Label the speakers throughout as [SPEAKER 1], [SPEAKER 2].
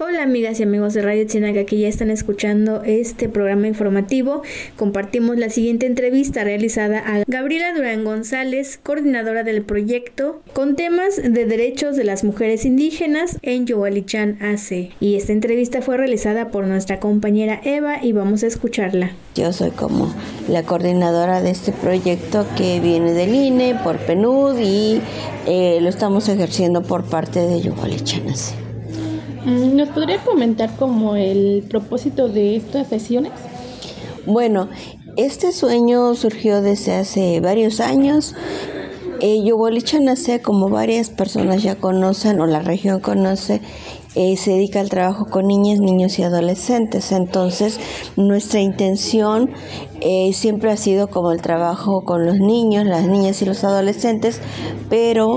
[SPEAKER 1] Hola amigas y amigos de Radio Ciénaga que ya están escuchando este programa informativo. Compartimos la siguiente entrevista realizada a Gabriela Durán González, coordinadora del proyecto con temas de derechos de las mujeres indígenas en Yogualichán AC. Y esta entrevista fue realizada por nuestra compañera Eva y vamos a escucharla.
[SPEAKER 2] Yo soy como la coordinadora de este proyecto que viene del INE, por PNUD y lo estamos ejerciendo por parte de Yogualichán AC.
[SPEAKER 3] ¿Nos podría comentar como el propósito de estas sesiones?
[SPEAKER 2] Bueno, este sueño surgió desde hace varios años. Yogualichán AC, como varias personas ya conocen o la región conoce, se dedica al trabajo con niñas, niños y adolescentes. Entonces, nuestra intención siempre ha sido como el trabajo con los niños, las niñas y los adolescentes, pero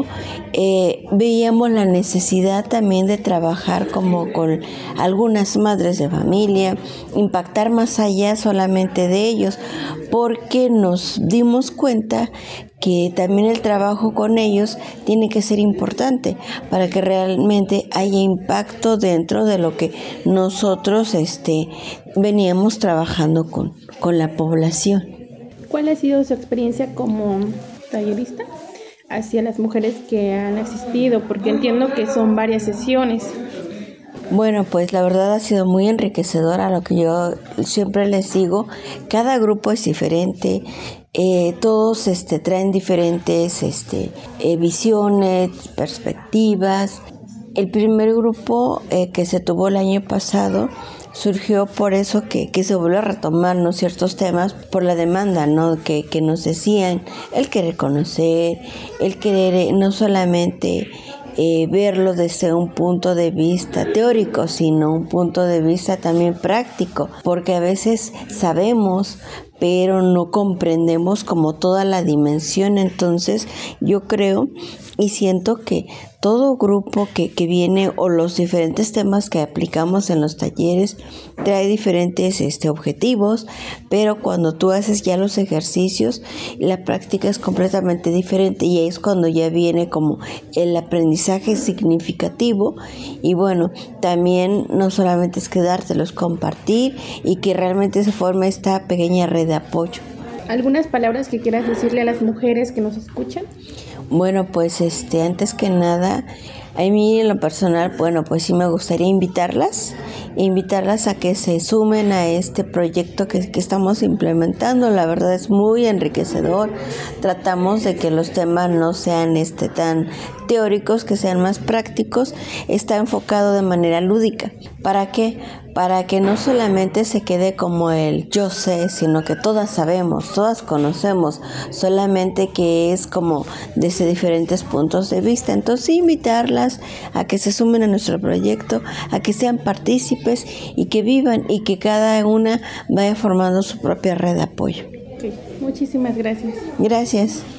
[SPEAKER 2] veíamos la necesidad también de trabajar como con algunas madres de familia, impactar más allá solamente de ellos, porque nos dimos cuenta que también el trabajo con ellos tiene que ser importante para que realmente haya impacto dentro de lo que nosotros veníamos trabajando con la población.
[SPEAKER 3] ¿Cuál ha sido su experiencia como tallerista hacia las mujeres que han asistido? Porque entiendo que son varias sesiones.
[SPEAKER 2] Bueno, pues la verdad ha sido muy enriquecedora, lo que yo siempre les digo. Cada grupo es diferente, todos traen diferentes visiones, perspectivas. El primer grupo que se tuvo el año pasado surgió por eso que se volvió a retomar, ¿no?, ciertos temas por la demanda, ¿no?, que nos decían, el querer conocer, el querer no solamente verlo desde un punto de vista teórico, sino un punto de vista también práctico, porque a veces sabemos, pero no comprendemos como toda la dimensión. Entonces yo creo y siento que todo grupo que viene o los diferentes temas que aplicamos en los talleres trae diferentes objetivos, pero cuando tú haces ya los ejercicios, la práctica es completamente diferente y ahí es cuando ya viene como el aprendizaje significativo. Y bueno, también no solamente es quedártelos, compartir y que realmente se forme esta pequeña red de apoyo.
[SPEAKER 3] ¿Algunas palabras que quieras decirle a las mujeres que nos escuchan?
[SPEAKER 2] Bueno, pues antes que nada, a mí en lo personal, bueno, pues sí me gustaría invitarlas a que se sumen a este proyecto que estamos implementando. La verdad es muy enriquecedor. Tratamos de que los temas no sean tan teóricos, que sean más prácticos. Está enfocado de manera lúdica. ¿Para qué? Para que no solamente se quede como el yo sé, sino que todas sabemos, todas conocemos, solamente que es como desde diferentes puntos de vista. Entonces invitarlas a que se sumen a nuestro proyecto, a que sean partícipes y que vivan y que cada una vaya formando su propia red de apoyo.
[SPEAKER 3] Okay. Muchísimas gracias.
[SPEAKER 2] Gracias.